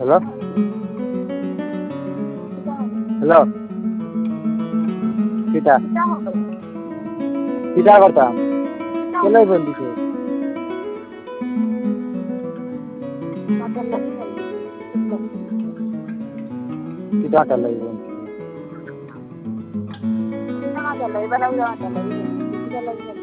hello hello किता किता करता केले बंदी छे किता कर लई चला बना